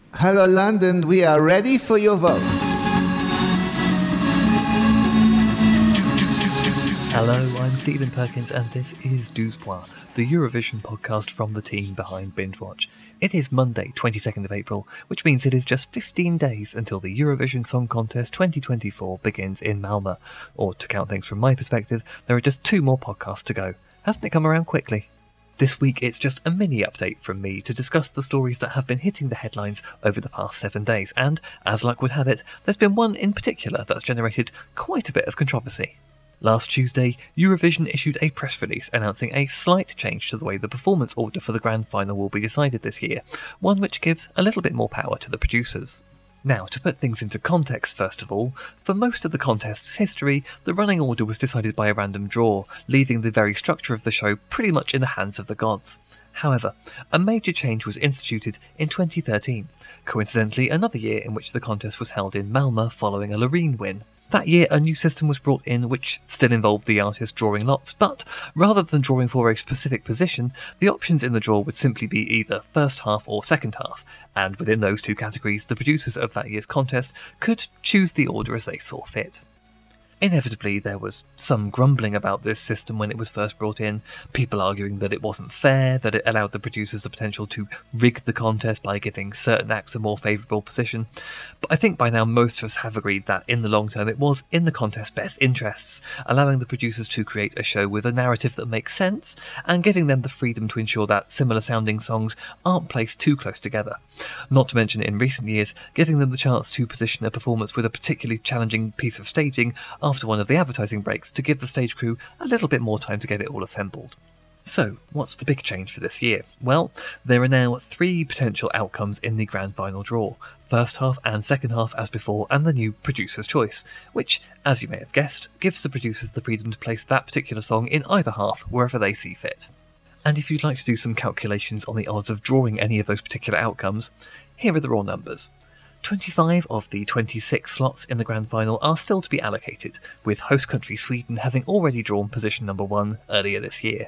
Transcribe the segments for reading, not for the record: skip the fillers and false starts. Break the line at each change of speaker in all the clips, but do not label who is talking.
Hello London, we are ready for your vote.
Hello, I'm Stephen Perkins and this is Douzepois, the Eurovision podcast from the team behind Binge Watch. It is Monday, 22nd of April, which means it is just 15 days until the Eurovision Song Contest 2024 begins in Malmö. Or, to count things from my perspective, there are just 2 more podcasts to go. Hasn't it come around quickly? This week it's just a mini update from me to discuss the stories that have been hitting the headlines over the past 7 days, and, as luck would have it, there's been one in particular that's generated quite a bit of controversy. Last Tuesday, Eurovision issued a press release announcing a slight change to the way the performance order for the grand final will be decided this year, one which gives a little bit more power to the producers. Now, to put things into context first of all, for most of the contest's history, the running order was decided by a random draw, leaving the very structure of the show pretty much in the hands of the gods. However, a major change was instituted in 2013, coincidentally another year in which the contest was held in Malmö following a Loreen win. That year, a new system was brought in which still involved the artist drawing lots, but rather than drawing for a specific position, the options in the draw would simply be either first half or second half, and within those 2 categories, the producers of that year's contest could choose the order as they saw fit. Inevitably, there was some grumbling about this system when it was first brought in, people arguing that it wasn't fair, that it allowed the producers the potential to rig the contest by giving certain acts a more favourable position. But I think by now most of us have agreed that in the long term it was in the contest's best interests, allowing the producers to create a show with a narrative that makes sense, and giving them the freedom to ensure that similar sounding songs aren't placed too close together. Not to mention, in recent years, giving them the chance to position a performance with a particularly challenging piece of staging after one of the advertising breaks to give the stage crew a little bit more time to get it all assembled. So, what's the big change for this year? Well, there are now 3 potential outcomes in the grand final draw, first half and second half as before, and the new producer's choice, which, as you may have guessed, gives the producers the freedom to place that particular song in either half wherever they see fit. And if you'd like to do some calculations on the odds of drawing any of those particular outcomes, here are the raw numbers. 25 of the 26 slots in the grand final are still to be allocated, with host country Sweden having already drawn position number 1 earlier this year.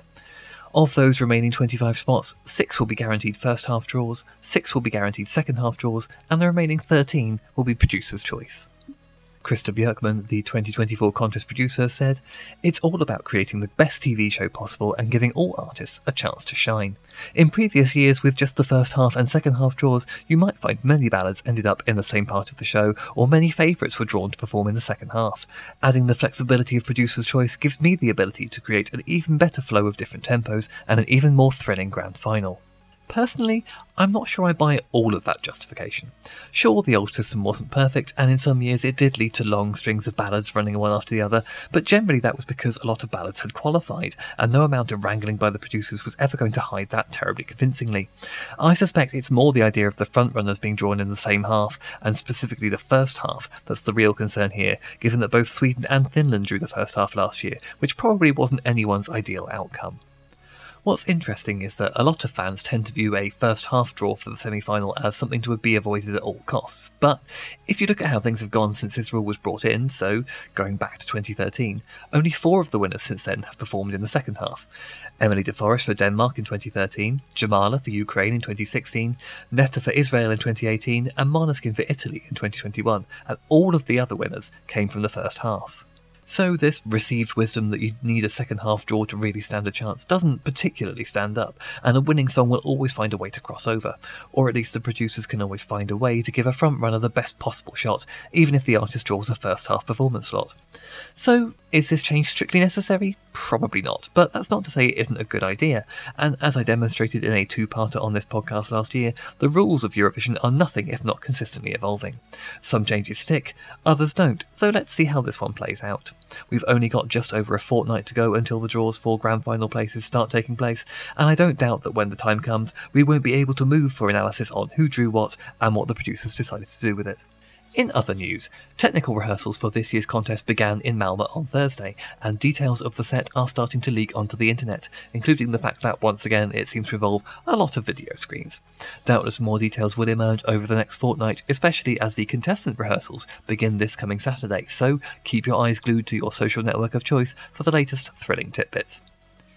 Of those remaining 25 spots, 6 will be guaranteed first half draws, 6 will be guaranteed second half draws, and the remaining 13 will be producer's choice. Krista Björkman, the 2024 contest producer, said, "It's all about creating the best TV show possible and giving all artists a chance to shine. In previous years, with just the first half and second half draws, you might find many ballads ended up in the same part of the show, or many favourites were drawn to perform in the second half. Adding the flexibility of producer's choice gives me the ability to create an even better flow of different tempos and an even more thrilling grand final." Personally, I'm not sure I buy all of that justification. Sure, the old system wasn't perfect, and in some years it did lead to long strings of ballads running one after the other, but generally that was because a lot of ballads had qualified, and no amount of wrangling by the producers was ever going to hide that terribly convincingly. I suspect it's more the idea of the frontrunners being drawn in the same half, and specifically the first half, that's the real concern here, given that both Sweden and Finland drew the first half last year, which probably wasn't anyone's ideal outcome. What's interesting is that a lot of fans tend to view a first half draw for the semi-final as something to be avoided at all costs, but if you look at how things have gone since this rule was brought in, so going back to 2013, only 4 of the winners since then have performed in the second half. Emily de Forest for Denmark in 2013, Jamala for Ukraine in 2016, Netta for Israel in 2018, and Måneskin for Italy in 2021, and all of the other winners came from the first half. So this received wisdom that you need a second half draw to really stand a chance doesn't particularly stand up, and a winning song will always find a way to cross over, or at least the producers can always find a way to give a frontrunner the best possible shot, even if the artist draws a first half performance slot. So, is this change strictly necessary? Probably not, but that's not to say it isn't a good idea, and as I demonstrated in a 2-parter on this podcast last year, the rules of Eurovision are nothing if not consistently evolving. Some changes stick, others don't, so let's see how this one plays out. We've only got just over a fortnight to go until the draws for grand final places start taking place, and I don't doubt that when the time comes, we won't be able to move for analysis on who drew what and what the producers decided to do with it. In other news, technical rehearsals for this year's contest began in Malmö on Thursday, and details of the set are starting to leak onto the internet, including the fact that once again it seems to involve a lot of video screens. Doubtless more details will emerge over the next fortnight, especially as the contestant rehearsals begin this coming Saturday, so keep your eyes glued to your social network of choice for the latest thrilling tidbits.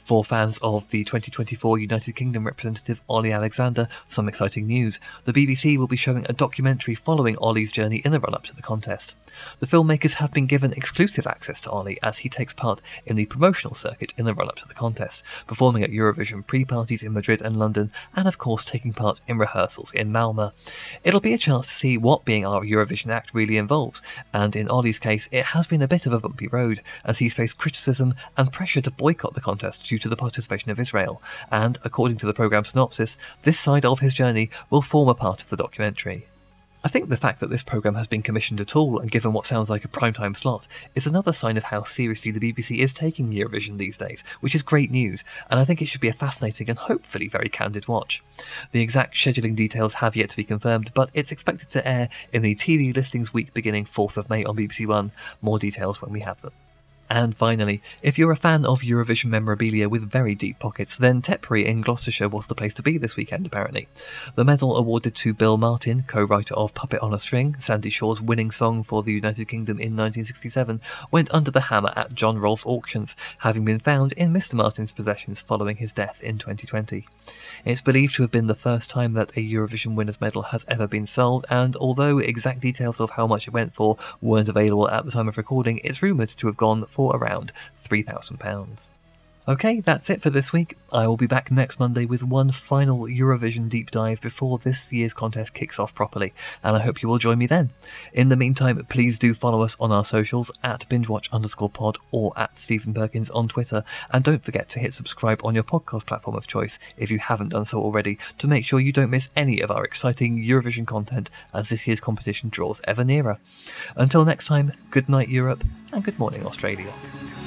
For fans of the 2024 United Kingdom representative Ollie Alexander, some exciting news. The BBC will be showing a documentary following Ollie's journey in the run-up to the contest. The filmmakers have been given exclusive access to Ollie as he takes part in the promotional circuit in the run-up to the contest, performing at Eurovision pre-parties in Madrid and London, and of course taking part in rehearsals in Malmö. It'll be a chance to see what being our Eurovision act really involves, and in Ollie's case it has been a bit of a bumpy road, as he's faced criticism and pressure to boycott the contest due to the participation of Israel, and according to the programme synopsis, this side of his journey will form a part of the documentary. I think the fact that this programme has been commissioned at all and given what sounds like a primetime slot is another sign of how seriously the BBC is taking Eurovision these days, which is great news, and I think it should be a fascinating and hopefully very candid watch. The exact scheduling details have yet to be confirmed, but it's expected to air in the TV listings week beginning 4th of May on BBC One. More details when we have them. And finally, if you're a fan of Eurovision memorabilia with very deep pockets, then Tetbury in Gloucestershire was the place to be this weekend, apparently. The medal awarded to Bill Martin, co-writer of Puppet on a String, Sandie Shaw's winning song for the United Kingdom in 1967, went under the hammer at John Rolfe Auctions, having been found in Mr. Martin's possessions following his death in 2020. It's believed to have been the first time that a Eurovision winner's medal has ever been sold, and although exact details of how much it went for weren't available at the time of recording, it's rumoured to have gone for around £3,000. Okay, that's it for this week. I will be back next Monday with one final Eurovision deep dive before this year's contest kicks off properly, and I hope you will join me then. In the meantime, please do follow us on our socials at bingewatch_pod or at Stephen Perkins on Twitter, and don't forget to hit subscribe on your podcast platform of choice if you haven't done so already, to make sure you don't miss any of our exciting Eurovision content as this year's competition draws ever nearer. Until next time, good night Europe, and good morning Australia.